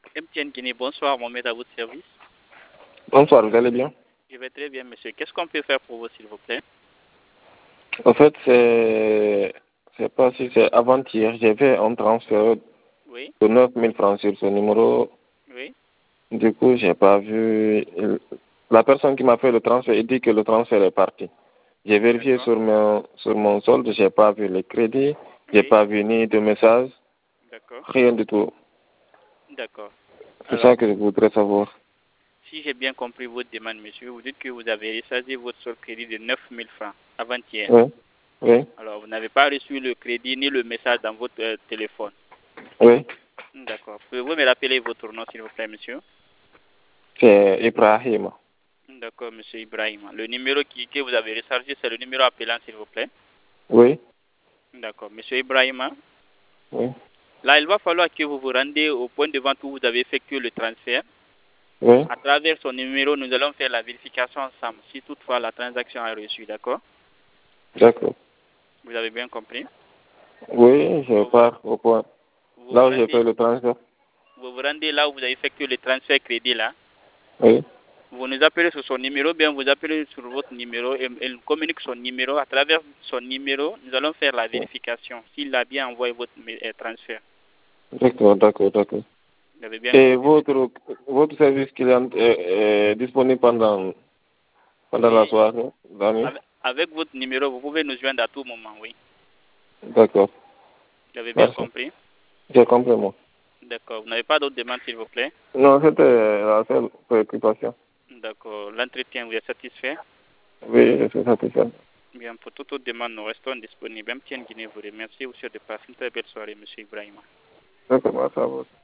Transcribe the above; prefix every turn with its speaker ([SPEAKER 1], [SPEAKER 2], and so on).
[SPEAKER 1] MTN Guinée, bonsoir, Mohamed à votre service.
[SPEAKER 2] Bonsoir, vous allez bien?
[SPEAKER 1] Je vais très bien, monsieur. Qu'est-ce qu'on peut faire pour vous, s'il vous plaît?
[SPEAKER 2] En fait, c'est pas si c'est avant-hier, j'ai fait un transfert
[SPEAKER 1] Oui,
[SPEAKER 2] de 9 000 francs sur ce numéro.
[SPEAKER 1] oui,
[SPEAKER 2] Du coup, j'ai pas vu. La personne qui m'a fait le transfert, il dit que le transfert est parti. J'ai vérifié
[SPEAKER 1] d'accord.
[SPEAKER 2] sur mon solde, j'ai pas vu les crédits, j'ai
[SPEAKER 1] Oui,
[SPEAKER 2] pas vu ni de message,
[SPEAKER 1] d'accord,
[SPEAKER 2] rien du tout.
[SPEAKER 1] d'accord.
[SPEAKER 2] C'est
[SPEAKER 1] Alors,
[SPEAKER 2] ça que je voudrais savoir.
[SPEAKER 1] si j'ai bien compris votre demande, monsieur, vous dites que vous avez rechargé votre solde crédit de 9 000 francs avant-hier.
[SPEAKER 2] Oui, oui,
[SPEAKER 1] Alors, vous n'avez pas reçu le crédit ni le message dans votre téléphone.
[SPEAKER 2] oui.
[SPEAKER 1] D'accord. Pouvez-vous me rappeler votre nom, s'il vous plaît, monsieur?
[SPEAKER 2] C'est Ibrahim.
[SPEAKER 1] D'accord, monsieur Ibrahim. Le numéro que vous avez rechargé, c'est le numéro appelant, s'il vous plaît.
[SPEAKER 2] Oui,
[SPEAKER 1] D'accord. Monsieur Ibrahim,
[SPEAKER 2] oui,
[SPEAKER 1] là, il va falloir que vous vous rendez au point de vente où vous avez effectué le transfert.
[SPEAKER 2] oui.
[SPEAKER 1] À travers son numéro, nous allons faire la vérification ensemble, si toutefois la transaction est reçue, d'accord?
[SPEAKER 2] D'accord.
[SPEAKER 1] Vous avez bien compris?
[SPEAKER 2] Oui, je
[SPEAKER 1] Vous vous,
[SPEAKER 2] pars au point.
[SPEAKER 1] vous vous
[SPEAKER 2] Là où j'ai fait
[SPEAKER 1] rendez,
[SPEAKER 2] le transfert.
[SPEAKER 1] vous vous rendez là où vous avez effectué le transfert crédit là.
[SPEAKER 2] Oui,
[SPEAKER 1] Vous nous appelez sur son numéro, bien vous appelez sur votre numéro et elle communique son numéro. À travers son numéro, nous allons faire la vérification s'il a bien envoyé votre transfert.
[SPEAKER 2] d'accord, d'accord, d'accord.
[SPEAKER 1] Vous avez bien
[SPEAKER 2] Et
[SPEAKER 1] compris, monsieur?
[SPEAKER 2] votre service client est disponible pendant la
[SPEAKER 1] Oui,
[SPEAKER 2] soirée, la nuit?
[SPEAKER 1] avec votre numéro, vous pouvez nous joindre à tout moment, oui.
[SPEAKER 2] D'accord,
[SPEAKER 1] Vous avez bien
[SPEAKER 2] merci.
[SPEAKER 1] compris?
[SPEAKER 2] J'ai compris, moi.
[SPEAKER 1] D'accord. Vous n'avez pas d'autres demandes, s'il vous plaît?
[SPEAKER 2] Non, c'était la seule préoccupation.
[SPEAKER 1] D'accord. L'entretien, vous êtes satisfait?
[SPEAKER 2] Oui, je suis satisfait.
[SPEAKER 1] Bien, pour toute autre demande, nous restons disponibles. MTN Guinée vous remercie. Vous souhaite de passer une très belle soirée, monsieur Ibrahima.
[SPEAKER 2] D'accord, merci à vous.